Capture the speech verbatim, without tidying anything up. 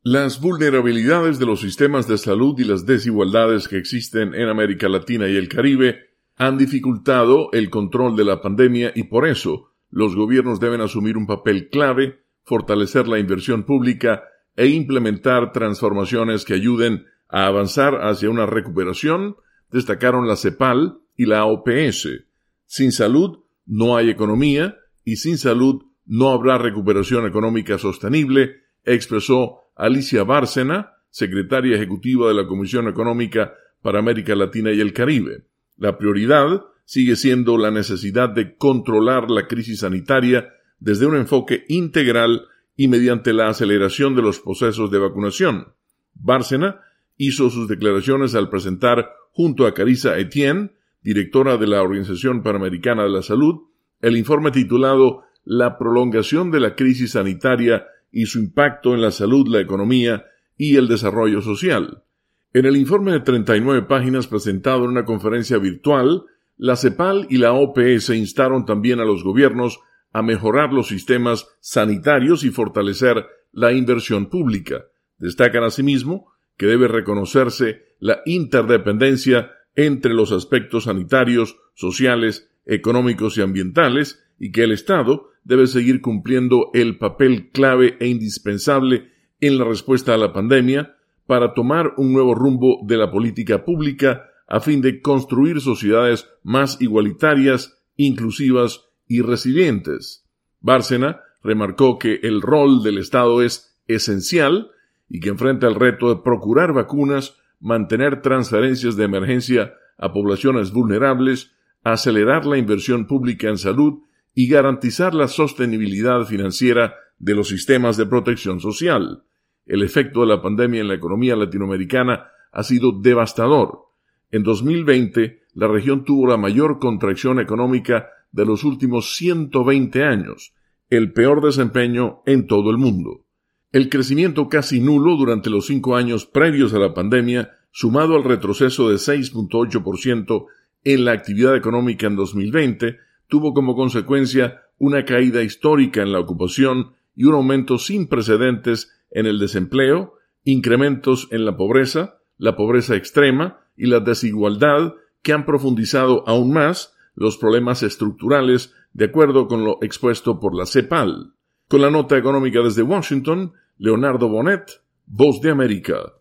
Las vulnerabilidades de los sistemas de salud y las desigualdades que existen en América Latina y el Caribe han dificultado el control de la pandemia y por eso los gobiernos deben asumir un papel clave, fortalecer la inversión pública e implementar transformaciones que ayuden a avanzar hacia una recuperación, destacaron la CEPAL y la O P S. Sin salud no hay economía y sin salud no habrá recuperación económica sostenible, expresó Alicia Bárcena, secretaria ejecutiva de la Comisión Económica para América Latina y el Caribe. La prioridad sigue siendo la necesidad de controlar la crisis sanitaria desde un enfoque integral y mediante la aceleración de los procesos de vacunación. Bárcena hizo sus declaraciones al presentar junto a Carissa Etienne, directora de la Organización Panamericana de la Salud, el informe titulado La prolongación de la crisis sanitaria y su impacto en la salud, la economía y el desarrollo social. En el informe de treinta y nueve páginas presentado en una conferencia virtual, la CEPAL y la O P S instaron también a los gobiernos a mejorar los sistemas sanitarios y fortalecer la inversión pública. Destacan asimismo que debe reconocerse la interdependencia entre los aspectos sanitarios, sociales, económicos y ambientales y que el Estado debe seguir cumpliendo el papel clave e indispensable en la respuesta a la pandemia para tomar un nuevo rumbo de la política pública a fin de construir sociedades más igualitarias, inclusivas y resilientes. Bárcena remarcó que el rol del Estado es esencial y que enfrenta el reto de procurar vacunas, mantener transferencias de emergencia a poblaciones vulnerables, acelerar la inversión pública en salud y garantizar la sostenibilidad financiera de los sistemas de protección social. El efecto de la pandemia en la economía latinoamericana ha sido devastador. En dos mil veinte, la región tuvo la mayor contracción económica de los últimos ciento veinte años, el peor desempeño en todo el mundo. El crecimiento casi nulo durante los cinco años previos a la pandemia, sumado al retroceso de seis punto ocho por ciento en la actividad económica en dos mil veinte, tuvo como consecuencia una caída histórica en la ocupación y un aumento sin precedentes en el desempleo, incrementos en la pobreza, la pobreza extrema y la desigualdad que han profundizado aún más los problemas estructurales, de acuerdo con lo expuesto por la CEPAL. Con la nota económica desde Washington, Leonardo Bonet, Voz de América.